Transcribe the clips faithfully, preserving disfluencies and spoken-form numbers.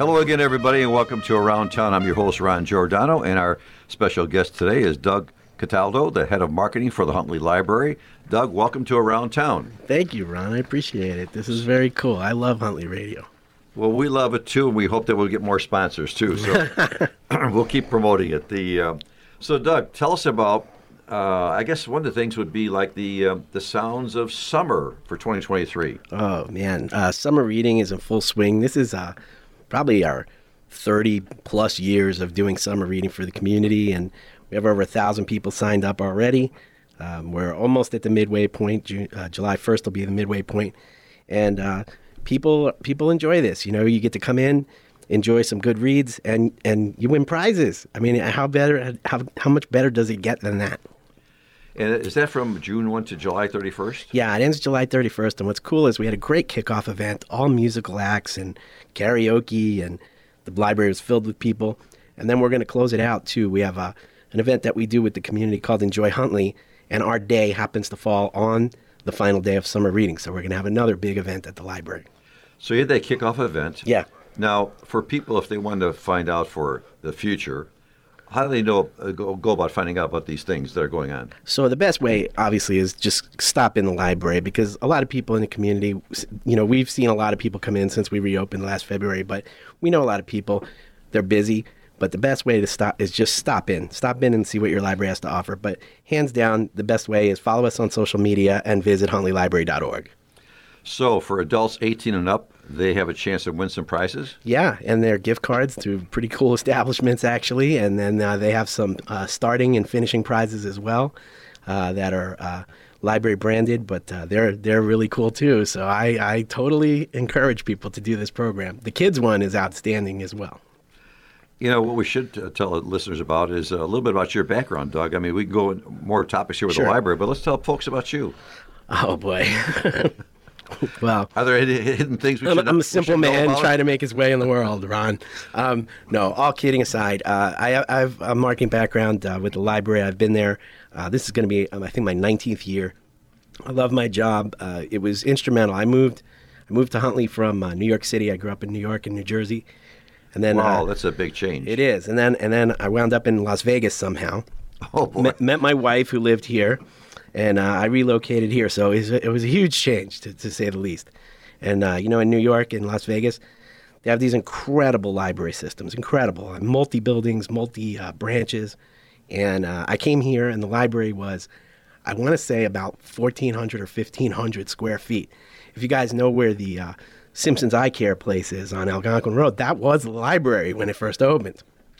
Hello again, everybody, and welcome to Around Town. I'm your host, Ron Giordano, and our special guest today is Doug Cataldo, the head of marketing for the Huntley Library. Doug, welcome to Around Town. Thank you, Ron. I appreciate it. This is very cool. I love Huntley Radio. Well, we love it, too, and we hope that we'll get more sponsors, too, so we'll keep promoting it. The uh, So, Doug, tell us about, uh, I guess one of the things would be like the uh, the sounds of summer for twenty twenty-three. Oh, man. Uh, summer reading is in full swing. This is uh, probably our thirty-plus years of doing summer reading for the community, and we have over one thousand people signed up already. Um, we're almost at the midway point. June, uh, July first will be the midway point, and uh, people people enjoy this. You know, you get to come in, enjoy some good reads, and, and you win prizes. I mean, how better? How how much better does it get than that? And is that from June first to July thirty-first? Yeah, it ends July thirty-first. And what's cool is we had a great kickoff event, all musical acts and karaoke, and the library was filled with people. And then we're going to close it out, too. We have a, an event that we do with the community called Enjoy Huntley, and our day happens to fall on the final day of summer reading. So we're going to have another big event at the library. So you had that kickoff event. Yeah. Now, for people, if they want to find out for the future, how do they know uh, go, go about finding out about these things that are going on? So the best way, obviously, is just stop in the library, because a lot of people in the community, you know, we've seen a lot of people come in since we reopened last February, but we know a lot of people, they're busy. But the best way to stop is just stop in. Stop in and see what your library has to offer. But hands down, the best way is follow us on social media and visit huntley library dot org. So for adults eighteen and up, they have a chance to win some prizes? Yeah, and they're gift cards to pretty cool establishments, actually. And then uh, they have some uh, starting and finishing prizes as well uh, that are uh, library branded, but uh, they're they're really cool, too. So I, I totally encourage people to do this program. The kids one is outstanding as well. You know, what we should uh, tell listeners about is a little bit about your background, Doug. I mean, we can go into more topics here with Sure. the library, but let's tell folks about you. Oh, boy. Well, are there any hidden things we I'm, should I'm a simple man about? trying to make his way in the world, Ron. Um, no, all kidding aside, uh, I, I have a marketing background uh, with the library. I've been there. Uh, this is going to be, um, I think, my nineteenth year. I love my job. Uh, it was instrumental. I moved, I moved to Huntley from uh, New York City. I grew up in New York and New Jersey. And then, wow, uh, that's a big change. It is. And then and then I wound up in Las Vegas somehow. Oh, boy. Met, met my wife, who lived here, and uh, I relocated here. So it was, it was a huge change, to, to say the least. And, uh, you know, in New York and Las Vegas, they have these incredible library systems, incredible, uh, multi-buildings, multi-branches. And uh, I came here, and the library was, I want to say, about fourteen hundred or fifteen hundred square feet. If you guys know where the uh, Simpsons Eye Care place is on Algonquin Road, that was the library when it first opened.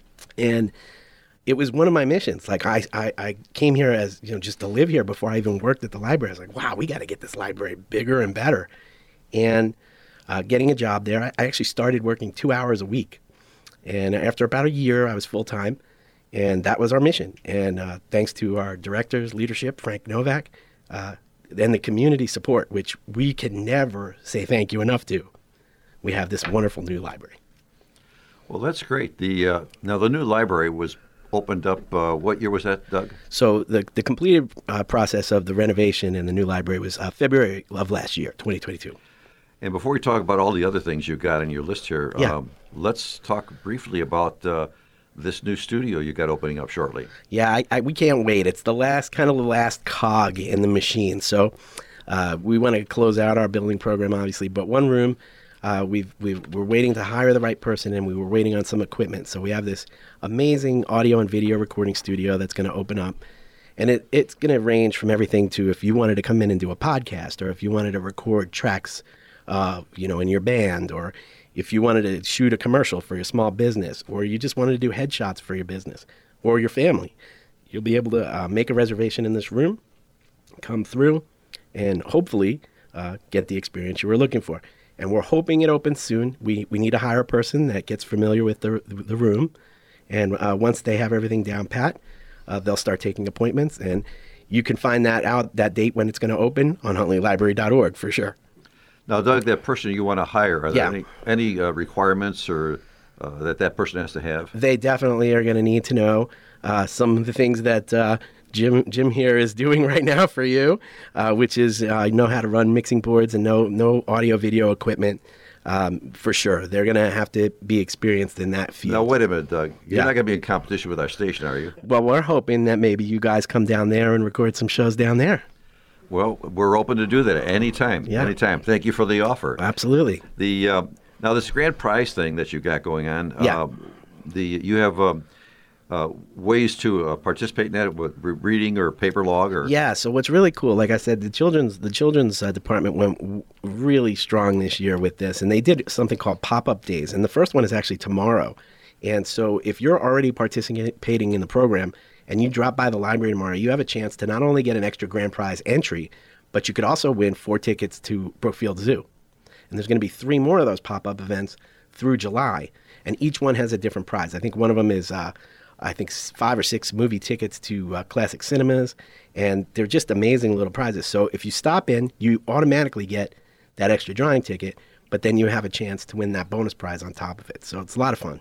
And it was one of my missions. Like, I, I, I came here as, you know, just to live here before I even worked at the library. I was like, wow, we got to get this library bigger and better. And uh, getting a job there, I, I actually started working two hours a week. And after about a year, I was full-time. And that was our mission. And uh, thanks to our director's leadership, Frank Novak, uh, and the community support, which we can never say thank you enough to, we have this wonderful new library. Well, that's great. The uh, now the new library was opened up. Uh, what year was that, Doug? So the the completed uh, process of the renovation in the new library was uh, February of last year, twenty twenty-two. And before we talk about all the other things you got on your list here, Yeah. um, let's talk briefly about uh, this new studio you got opening up shortly. Yeah, I, I, we can't wait. It's the last kind of the last cog in the machine. So uh, we want to close out our building program, obviously. But one room, uh, we've, we've, we're waiting to hire the right person, and we were waiting on some equipment. So we have this amazing audio and video recording studio that's going to open up. And it, it's going to range from everything to if you wanted to come in and do a podcast, or if you wanted to record tracks, uh, you know, in your band, or if you wanted to shoot a commercial for your small business, or you just wanted to do headshots for your business or your family, you'll be able to uh, make a reservation in this room, come through, and hopefully uh, get the experience you were looking for. And we're hoping it opens soon. We we need to hire a person that gets familiar with the the room, and uh, once they have everything down pat, uh, they'll start taking appointments. And you can find that out, that date when it's going to open, on huntley library dot org for sure. Now, Doug, that person you want to hire, are there Yeah. any, any uh, requirements or uh, that that person has to have? They definitely are going to need to know uh, some of the things that uh, Jim Jim here is doing right now for you, uh, which is uh, know how to run mixing boards and know, know audio video equipment. um, for sure. They're going to have to be experienced in that field. Now, wait a minute, Doug. You're Yeah. not going to be in competition with our station, are you? Well, we're hoping that maybe you guys come down there and record some shows down there. Well, we're open to do that anytime. Yeah. Anytime. Thank you for the offer. Absolutely. The uh, now this grand prize thing that you got going on. Yeah. Uh, the you have um, uh, ways to uh, participate in that with re- reading or paper log or. Yeah. So what's really cool, like I said, the children's the children's uh, department went w- really strong this year with this, and they did something called pop-up days, and the first one is actually tomorrow. And so if you're already participating in the program and you drop by the library tomorrow, you have a chance to not only get an extra grand prize entry, but you could also win four tickets to Brookfield Zoo. And there's going to be three more of those pop-up events through July, and each one has a different prize. I think one of them is, uh, I think, five or six movie tickets to uh, classic cinemas, and they're just amazing little prizes. So if you stop in, you automatically get that extra drawing ticket, but then you have a chance to win that bonus prize on top of it. So it's a lot of fun.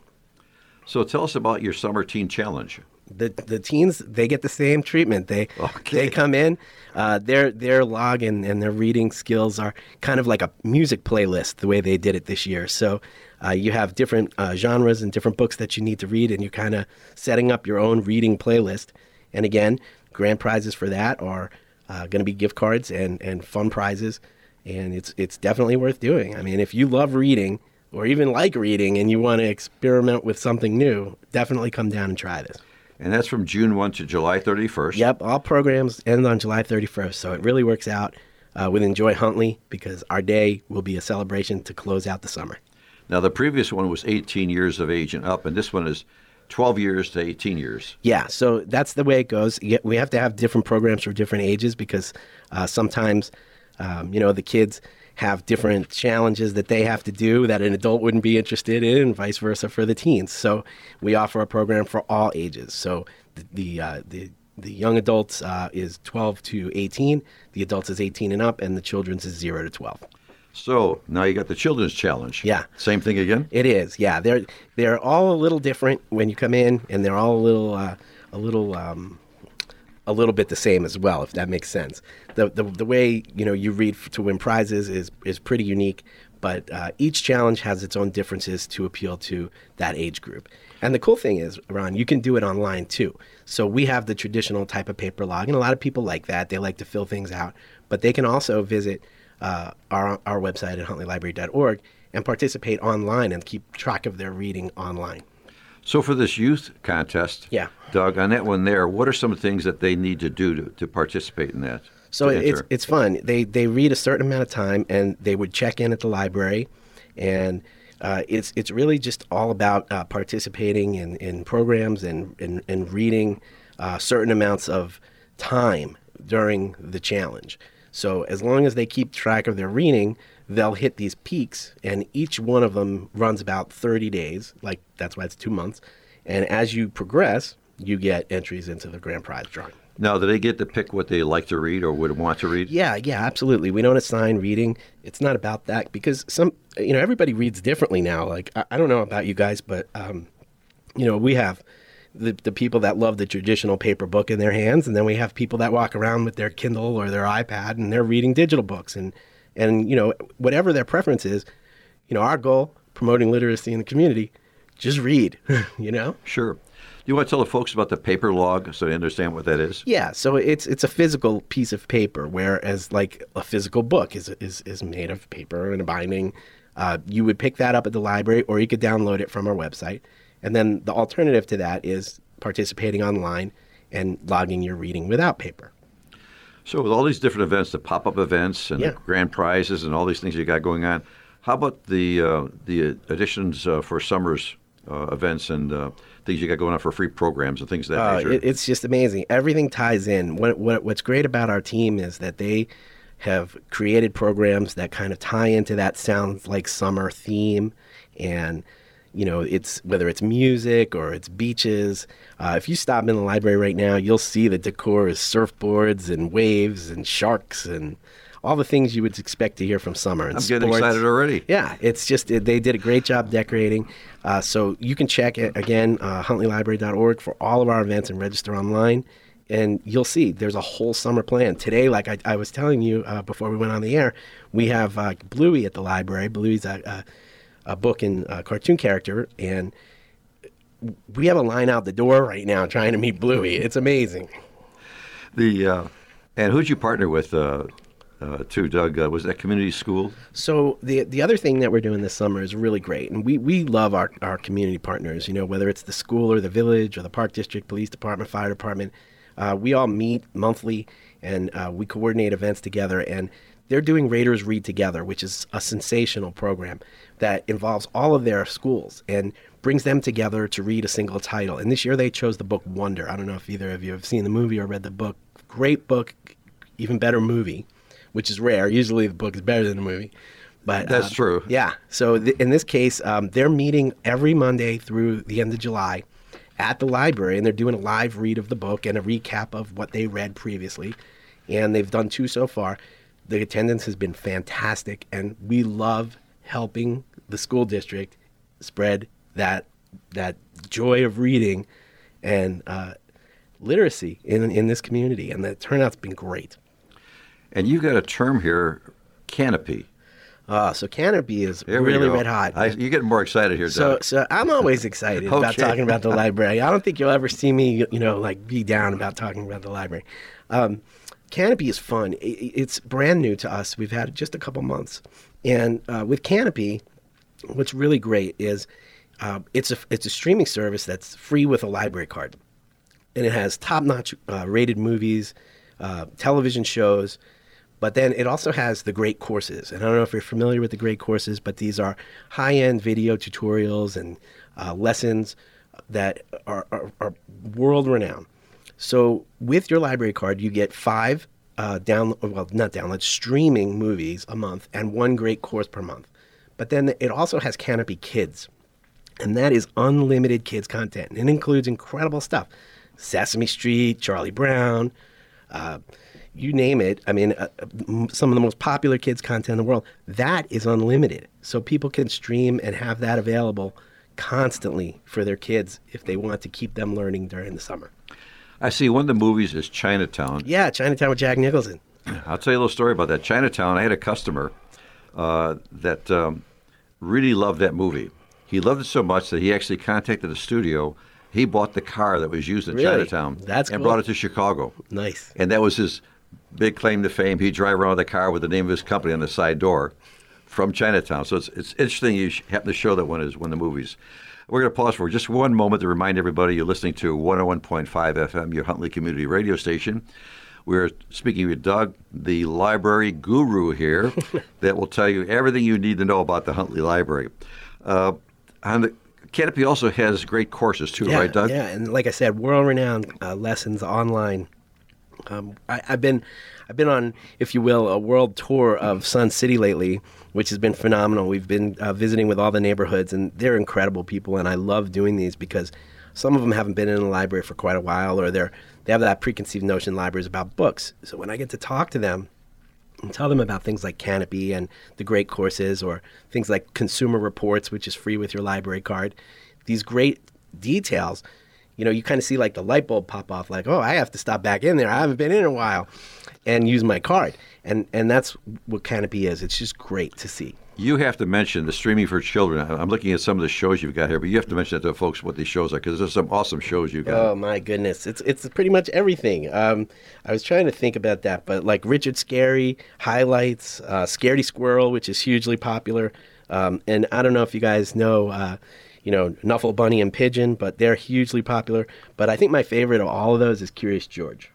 So tell us about your Summer Teen Challenge. The the teens, they get the same treatment. They Okay. they come in, uh, their their log and, and their reading skills are kind of like a music playlist the way they did it this year. So uh, you have different uh, genres and different books that you need to read, and you're kind of setting up your own reading playlist. And again, grand prizes for that are uh, going to be gift cards and, and fun prizes, and it's it's definitely worth doing. I mean, if you love reading or even like reading and you want to experiment with something new, definitely come down and try this. And that's from June first to July thirty-first. Yep, all programs end on July thirty-first, so it really works out uh, with Enjoy Huntley because our day will be a celebration to close out the summer. Now, the previous one was eighteen years of age and up, and this one is twelve years to eighteen years. Yeah, so that's the way it goes. You- We have to have different programs for different ages because uh, sometimes, um, you know, the kids have different challenges that they have to do that an adult wouldn't be interested in, and vice versa for the teens. So we offer a program for all ages. So the the uh, the, the young adults uh, is twelve to eighteen, the adults is eighteen and up, and the children's is zero to twelve. So now you got the Children's Challenge. Yeah. Same thing again? It is, yeah. They're they're all a little different when you come in, and they're all a little uh, a little um, a little bit the same as well, if that makes sense. The the, the way you know you read f- to win prizes is is pretty unique, but uh, each challenge has its own differences to appeal to that age group. And the cool thing is, Ron, you can do it online too. So we have the traditional type of paper log, and a lot of people like that. They like to fill things out, but they can also visit uh, our our website at huntley library dot org and participate online and keep track of their reading online. So for this youth contest, Yeah. Doug, on that one there, what are some things that they need to do to, to participate in that? So to it's enter? it's fun. They they read a certain amount of time, and they would check in at the library, and uh, it's it's really just all about uh, participating in, in programs and and, and reading uh, certain amounts of time during the challenge. So as long as they keep track of their reading, they'll hit these peaks, and each one of them runs about thirty days. Like that's why it's two months. And as you progress, you get entries into the grand prize drawing. Now, do they get to pick what they like to read or would want to read? Yeah, yeah, absolutely. We don't assign reading. It's not about that because some, you know, everybody reads differently now. Like, I, I don't know about you guys, but, um, you know, we have the, the people that love the traditional paper book in their hands, and then we have people that walk around with their Kindle or their iPad and they're reading digital books. And, and you know, whatever their preference is, you know, our goal, promoting literacy in the community, just read, you know? Sure. Do you want to tell the folks about the paper log so they understand what that is? Yeah, so it's it's a physical piece of paper, whereas like a physical book is is, is made of paper and a binding. Uh, you would pick that up at the library, or you could download it from our website. And then the alternative to that is participating online and logging your reading without paper. So with all these different events, the pop-up events and Yeah. the grand prizes and all these things you got going on, how about the uh, the additions uh, for summer's uh, events and uh, things you got going on for free programs and things of that Uh, nature? it, it's just amazing. Everything ties in. What, what What's great about our team is that they have created programs that kind of tie into that sounds like summer theme, and you know, it's whether it's music or it's beaches. Uh, if you stop in the library right now, you'll see the decor is surfboards and waves and sharks and all the things you would expect to hear from summer. And I'm getting sports. excited already. Yeah, it's just they did a great job decorating. Uh, so you can check it again, uh, huntley library dot org for all of our events and register online. and you'll see there's a whole summer plan. Today, like I, I was telling you uh, before we went on the air, we have uh, Bluey at the library. Bluey's a, a, a book and a cartoon character, and we have a line out the door right now trying to meet Bluey. It's amazing. The uh, and who'd you partner with uh, uh, too, Doug? Uh, was that community school? So the the other thing that we're doing this summer is really great, and we, we love our, our community partners. You know, whether it's the school or the village or the park district, police department, fire department, uh, we all meet monthly and uh, we coordinate events together. And they're doing Raiders Read Together, which is a sensational program that involves all of their schools and brings them together to read a single title. And this year they chose the book Wonder. I don't know if either of you have seen the movie or read the book. Great book, even better movie, which is rare. Usually the book is better than the movie. But That's um, true. Yeah. So th- in this case, um, they're meeting every Monday through the end of July at the library, and they're doing a live read of the book and a recap of what they read previously. And they've done two so far. The attendance has been fantastic, and we love helping the school district spread that that joy of reading and uh, literacy in in this community, and the turnout's been great. And you've got a term here, canopy. Uh, so Canopy is Here we really go. red hot. I, you're getting more excited here, So, Doug. so I'm always excited about Okay. talking about the library. I don't think you'll ever see me, you know, like be down about talking about the library. Um, Canopy is fun. It, it's brand new to us. We've had it just a couple months, and uh, with Canopy, what's really great is uh, it's a it's a streaming service that's free with a library card, and it has top-notch uh, rated movies, uh, television shows. But then it also has the great courses. And I don't know if you're familiar with the great courses, but these are high-end video tutorials and uh, lessons that are, are, are world-renowned. So with your library card, you get five uh, down, well, not download, streaming movies a month and one great course per month. But then it also has Canopy Kids. And that is unlimited kids content. And it includes incredible stuff. Sesame Street, Charlie Brown, uh, you name it. I mean, uh, some of the most popular kids content in the world, that is unlimited. So people can stream and have that available constantly for their kids if they want to keep them learning during the summer. I see one of the movies is Chinatown. Yeah, Chinatown with Jack Nicholson. I'll tell you a little story about that. Chinatown, I had a customer uh, that um, really loved that movie. He loved it so much that he actually contacted the studio. He bought the car that was used in Really? Chinatown That's and cool. brought it to Chicago. Nice. And that was his big claim to fame. He'd drive around with the car with the name of his company on the side door from Chinatown. So it's it's interesting you happen to show that one is one of the movies. We're going to pause for just one moment to remind everybody you're listening to one oh one point five F M, your Huntley Community Radio Station. We're speaking with Doug, the library guru here, that will tell you everything you need to know about the Huntley Library. Uh, and the Canopy also has great courses too, Yeah, right, Doug? yeah, and like I said, world-renowned uh, lessons online. Um, I, I've been, I've been on, if you will, a world tour of Sun City lately, which has been phenomenal. We've been uh, visiting with all the neighborhoods, and they're incredible people, and I love doing these because some of them haven't been in a library for quite a while, or they're they have that preconceived notion libraries about books. So when I get to talk to them and tell them about things like Canopy and the great courses, or things like Consumer Reports, which is free with your library card, these great details, you know, you kind of see like the light bulb pop off, like, oh, I have to stop back in there. I haven't been in a while, and use my card. And and that's what Canopy is. It's just great to see. You have to mention the streaming for children. I'm looking at some of the shows you've got here, but you have to mention that to folks what these shows are, because there's some awesome shows you've got. Oh my goodness, it's it's pretty much everything. Um, I was trying to think about that, but like Richard Scarry, highlights, uh, Scaredy Squirrel, which is hugely popular, um, and I don't know if you guys know, uh, you know, Nuffle Bunny and Pigeon, but they're hugely popular. But I think my favorite of all of those is Curious George.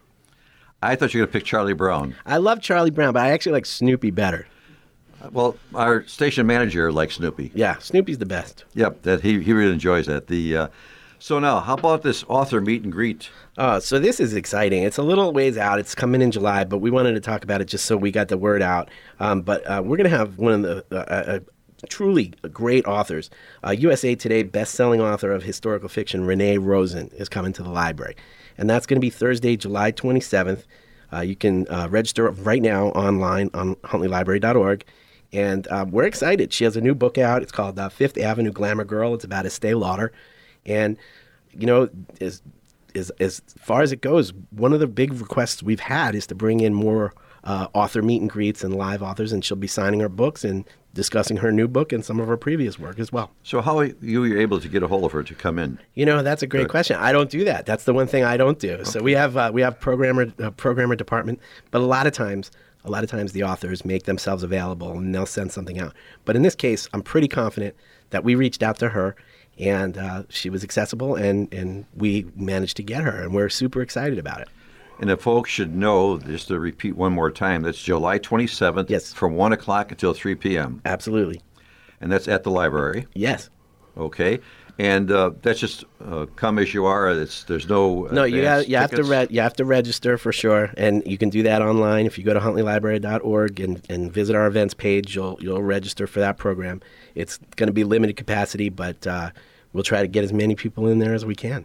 I thought you were going to pick Charlie Brown. I love Charlie Brown, but I actually like Snoopy better. Well, our station manager likes Snoopy. Yeah, Snoopy's the best. Yep, that he, he really enjoys that. The uh, so now, how about this author meet and greet? Uh, so this is exciting. It's a little ways out. It's coming in July, but we wanted to talk about it just so we got the word out. Um, but uh, we're going to have one of the uh, uh, truly great authors. Uh, U S A Today best-selling author of historical fiction, Renee Rosen, is coming to the library. And that's going to be Thursday, July twenty-seventh. Uh, you can uh, register right now online on huntley library dot org. And uh, we're excited. She has a new book out. It's called uh, Fifth Avenue Glamour Girl. It's about Estee Lauder. And, you know, as as as far as it goes, one of the big requests we've had is to bring in more uh, author meet and greets and live authors, and she'll be signing her books and discussing her new book and some of her previous work as well. So how are you were able to get a hold of her to come in? You know, that's a great Good. question. I don't do that. That's the one thing I don't do. Okay. So we have uh, we have programmer uh, programmer department, but a lot of times, a lot of times the authors make themselves available and they'll send something out. But in this case, I'm pretty confident that we reached out to her and uh, she was accessible, and, and we managed to get her, and we're super excited about it. And if folks should know, just to repeat one more time, that's July twenty-seventh Yes. from one o'clock until three p.m. Absolutely. And that's at the library. Yes. Okay. And uh, that's just uh, come as you are. It's, there's no No, you got advance you have to tickets? re- you have to register for sure, and you can do that online if you go to huntley library dot org and, and visit our events page. You'll you'll register for that program. It's going to be limited capacity, but uh, we'll try to get as many people in there as we can.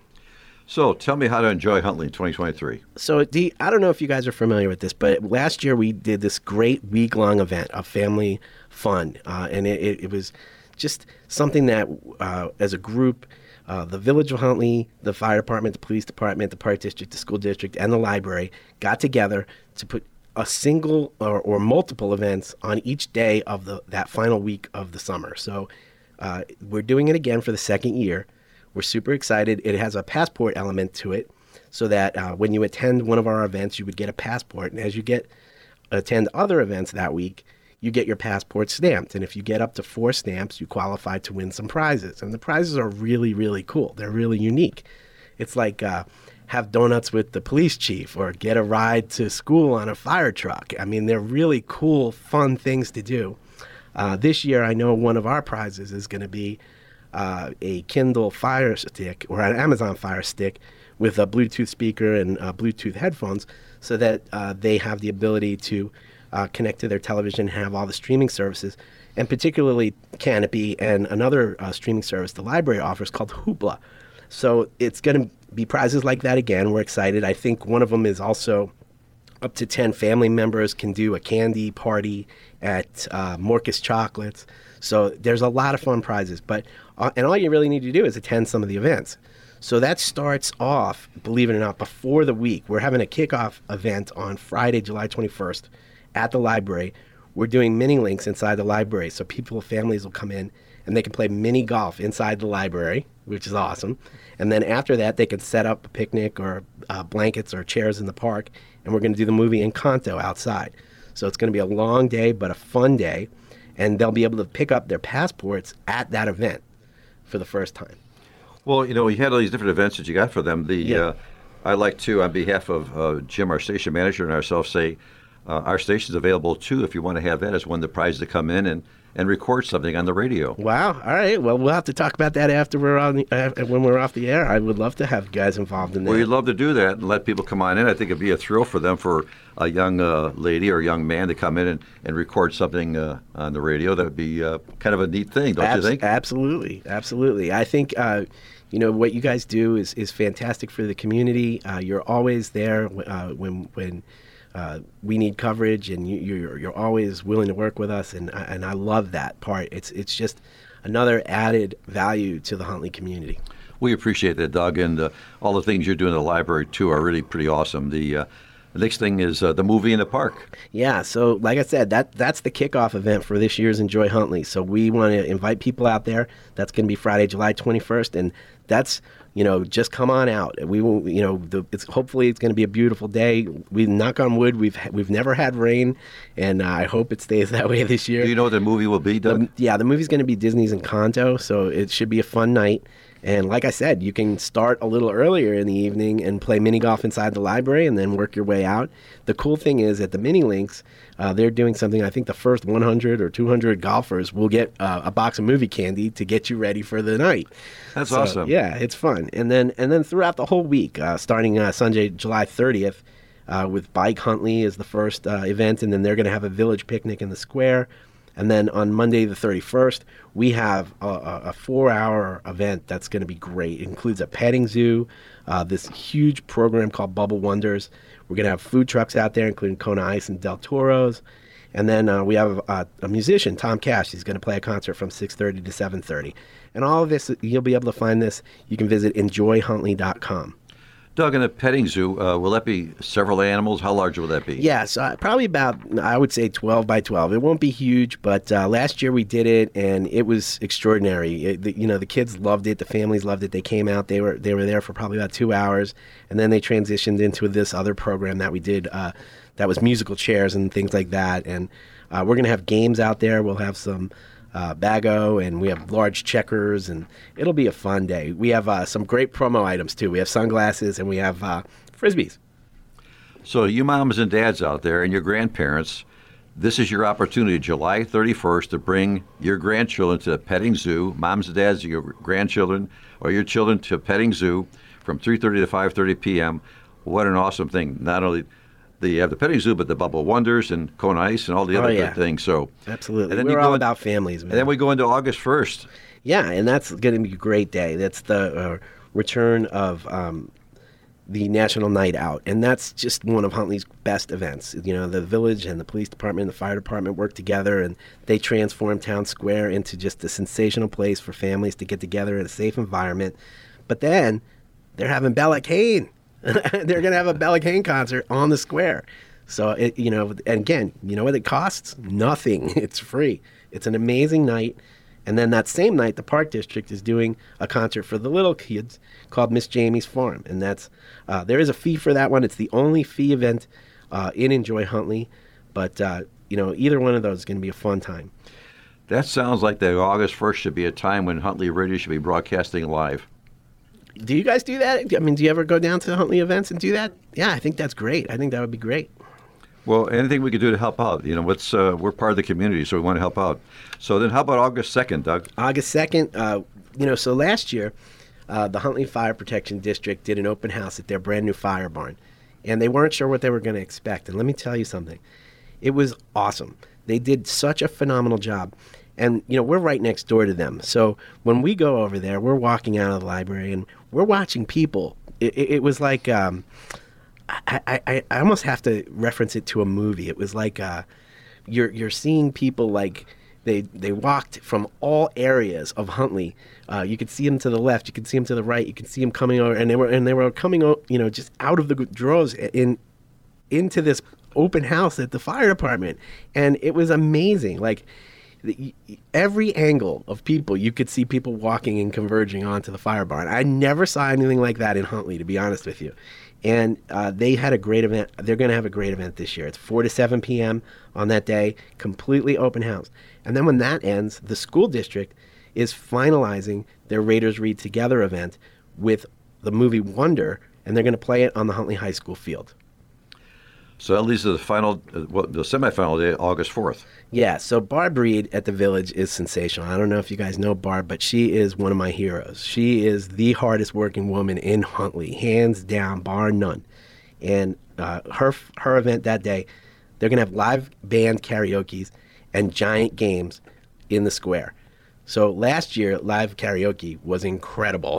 So tell me how to enjoy Huntley in twenty twenty-three. So, Dee, I don't know if you guys are familiar with this, but last year we did this great week-long event of family fun, uh, and it, it, it was just something that, uh, as a group, uh, the Village of Huntley, the fire department, the police department, the park district, the school district, and the library got together to put a single or, or multiple events on each day of the that final week of the summer. So uh, we're doing it again for the second year. We're super excited. It has a passport element to it, so that uh, when you attend one of our events, you would get a passport. And as you get attend other events that week, you get your passport stamped. And if you get up to four stamps, you qualify to win some prizes. And the prizes are really, really cool. They're really unique. It's like uh, have donuts with the police chief or get a ride to school on a fire truck. I mean, they're really cool, fun things to do. Uh, this year, I know one of our prizes is going to be Uh, a Kindle Fire Stick or an Amazon Fire Stick with a Bluetooth speaker and uh, Bluetooth headphones, so that uh, they have the ability to uh, connect to their television, have all the streaming services, and particularly Canopy and another uh, streaming service the library offers called Hoopla. So it's going to be prizes like that again. We're excited. I think one of them is also up to ten family members can do a candy party at uh, Morcus Chocolates. So there's a lot of fun prizes, but uh, and all you really need to do is attend some of the events. So that starts off, believe it or not, before the week. We're having a kickoff event on Friday, July twenty-first at the library. We're doing mini links inside the library, so people, families will come in and they can play mini golf inside the library, which is awesome. And then after that, they can set up a picnic or uh, blankets or chairs in the park, and we're going to do the movie Encanto outside. So it's going to be a long day, but a fun day, and they'll be able to pick up their passports at that event for the first time. Well, you know, you had all these different events that you got for them. The Yeah. uh, I like to, on behalf of uh, Jim, our station manager, and ourselves, say uh, our station's available too if you want to have that as one of the prizes to come in and, and record something on the radio. Wow. All right. Well, we'll have to talk about that after we're on the, uh, when we're off the air. I would love to have guys involved in that. Well, you'd love to do that and let people come on in. I think it'd be a thrill for them, for a young uh, lady or young man to come in and, and record something uh, on the radio. That would be uh, kind of a neat thing, don't Abs- you think? Absolutely. Absolutely. I think, uh, you know, what you guys do is, is fantastic for the community. Uh, you're always there uh, when when uh, we need coverage, and you, you're you're always willing to work with us, and I- and I love that part. It's it's just another added value to the Huntley community. We appreciate that, Doug, and uh, all the things you're doing in the library too are really pretty awesome. The uh, The next thing is uh, the movie in the park. Yeah, so like I said, that that's the kickoff event for this year's Enjoy Huntley. So we want to invite people out there. That's going to be Friday, July twenty-first, and that's, you know, just come on out. We will, you know, the, it's hopefully it's going to be a beautiful day. We knock on wood, we've we've never had rain, and uh, I hope it stays that way this year. Do you know what the movie will be, Doug? The, yeah, the movie's going to be Disney's Encanto, so it should be a fun night. And like I said, you can start a little earlier in the evening and play mini golf inside the library and then work your way out. The cool thing is at the mini links, uh, they're doing something. I think the first one hundred or two hundred golfers will get uh, a box of movie candy to get you ready for the night. That's So, awesome. Yeah, it's fun. And then and then throughout the whole week, uh, starting uh, Sunday, July thirtieth, uh, with Bike Huntley is the first uh, event, and then they're going to have a village picnic in the square. And then on Monday the thirty-first, we have a, a, a four-hour event that's going to be great. It includes a petting zoo, uh, this huge program called Bubble Wonders. We're going to have food trucks out there, including Kona Ice and Del Toro's. And then uh, we have a, a musician, Tom Cash. He's going to play a concert from six thirty to seven thirty. And all of this, you'll be able to find this. You can visit enjoy huntley dot com. Doug, in a petting zoo, uh, will that be several animals? How large will that be? Yeah, so uh, probably about, I would say twelve by twelve. It won't be huge, but uh, last year we did it, and it was extraordinary. It, the, you know, the kids loved it. The families loved it. They came out. They were they were there for probably about two hours, and then they transitioned into this other program that we did uh, that was musical chairs and things like that. And uh, we're going to have games out there. We'll have some Uh, Bago, and we have large checkers, and it'll be a fun day. We have uh, some great promo items, too. We have sunglasses, and we have uh, Frisbees. So you moms and dads out there and your grandparents, this is your opportunity, July thirty-first, to bring your grandchildren to the petting zoo, moms and dads, your grandchildren, or your children to a petting zoo from three thirty to five thirty p.m. What an awesome thing. Not only the, you have the petting zoo, but the Bubble Wonders and Cone Ice and all the Oh, other yeah. good things. So Absolutely. And then We're you go all in- about families, man. And then we go into August first. Yeah, and that's going to be a great day. That's the uh, return of um, the National Night Out, and that's just one of Huntley's best events. You know, the village and the police department and the fire department work together, and they transform Town Square into just a sensational place for families to get together in a safe environment. But then they're having Bella Kane. They're going to have a Bella Kane concert on the square. So, it, you know, and again, you know what it costs? Nothing. It's free. It's an amazing night. And then that same night, the Park District is doing a concert for the little kids called Miss Jamie's Farm. And that's uh, there is a fee for that one. It's the only fee event uh, in Enjoy Huntley. But, uh, you know, either one of those is going to be a fun time. That sounds like the August first should be a time when Huntley Radio should be broadcasting live. Do you guys do that? I mean, do you ever go down to Huntley events and do that? Yeah, I think that's great. I think that would be great. Well, anything we could do to help out. You know, what's uh, we're part of the community, so we want to help out. So then how about August second, Doug? August second, uh, you know, so last year, uh, the Huntley Fire Protection District did an open house at their brand new fire barn, and they weren't sure what they were going to expect. And let me tell you something. It was awesome. They did such a phenomenal job. And, you know, we're right next door to them. So when we go over there, we're walking out of the library, and we're watching people. It, it, it was like... Um, I, I, I almost have to reference it to a movie. It was like uh, you're you're seeing people like they they walked from all areas of Huntley. Uh, you could see them to the left, you could see them to the right, you could see them coming over, and they were and they were coming, you know, just out of the droves in into this open house at the fire department, and it was amazing. Like the, every angle of people, you could see people walking and converging onto the fire barn. I never saw anything like that in Huntley, to be honest with you. And uh, they had a great event. They're going to have a great event this year. It's four to seven p.m. on that day, completely open house. And then when that ends, the school district is finalizing their Raiders Read Together event with the movie Wonder, and they're going to play it on the Huntley High School field. So that leads to the final, uh, well, the semifinal day, August fourth. Yeah, so Barb Reed at the Village is sensational. I don't know if you guys know Barb, but she is one of my heroes. She is the hardest working woman in Huntley, hands down, bar none. And uh, her her event that day, they're going to have live band karaoke and giant games in the square. So last year, live karaoke was incredible.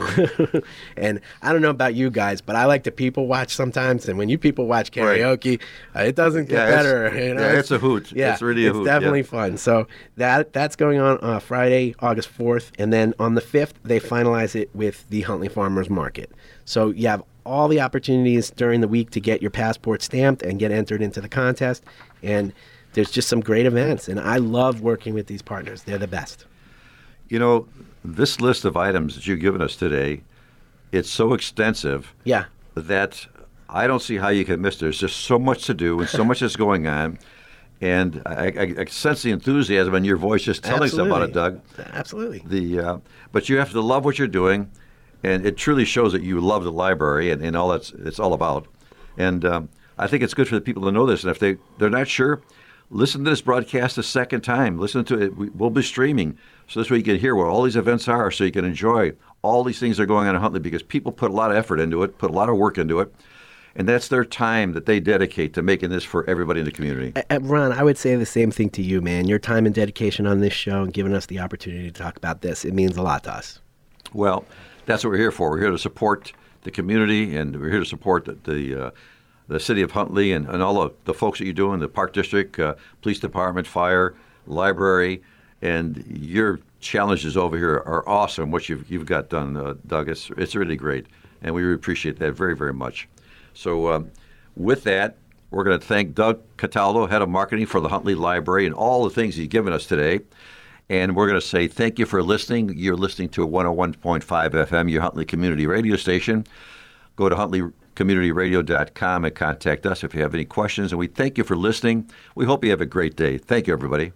And I don't know about you guys, but I like to people watch sometimes. And when you people watch karaoke, right. uh, it doesn't get yeah, better. It's, You know? Yeah, it's a hoot. Yeah, it's really a it's hoot. definitely yeah. fun. So that that's going on uh, Friday, August fourth. And then on the fifth, they finalize it with the Huntley Farmers Market. So you have all the opportunities during the week to get your passport stamped and get entered into the contest. And there's just some great events. And I love working with these partners. They're the best. You know, this list of items that you've given us today, it's so extensive Yeah. that I don't see how you can miss it. There's just so much to do and so much is going on. And I, I, I sense the enthusiasm in your voice just telling us about it, Doug. Absolutely. The uh, But you have to love what you're doing, and it truly shows that you love the library and, and all that's it's all about. And um, I think it's good for the people to know this. And if they, they're not sure, listen to this broadcast a second time. Listen to it. We, we'll be streaming. So this way you can hear what all these events are, so you can enjoy all these things that are going on in Huntley, because people put a lot of effort into it, put a lot of work into it, and that's their time that they dedicate to making this for everybody in the community. Uh, Ron, I would say the same thing to you, man. Your time and dedication on this show and giving us the opportunity to talk about this, it means a lot to us. Well, that's what we're here for. We're here to support the community, and we're here to support the the, uh, the city of Huntley and, and all the, the folks that you do in the Park District, uh, Police Department, Fire, Library. And your challenges over here are awesome, what you've, you've got done, uh, Doug. It's, it's really great. and we appreciate that very, very much. So um, with that, we're going to thank Doug Cataldo, Head of Marketing for the Huntley Library, and all the things he's given us today. And we're going to say thank you for listening. You're listening to one oh one point five F M, your Huntley Community Radio Station. Go to huntley community radio dot com and contact us if you have any questions. And we thank you for listening. We hope you have a great day. Thank you, everybody.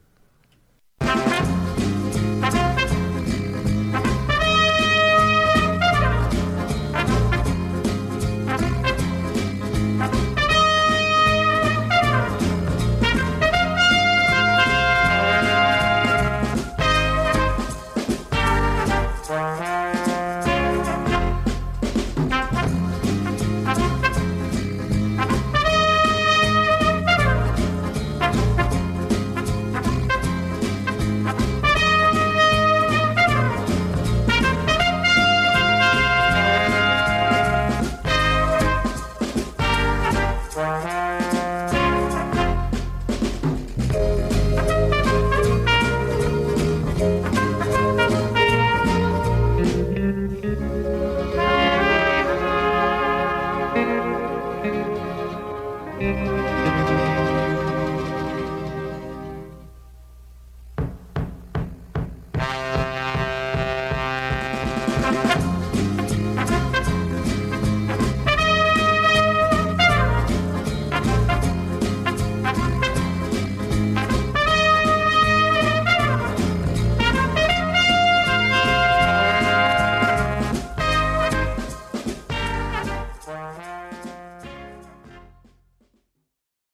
Thank you.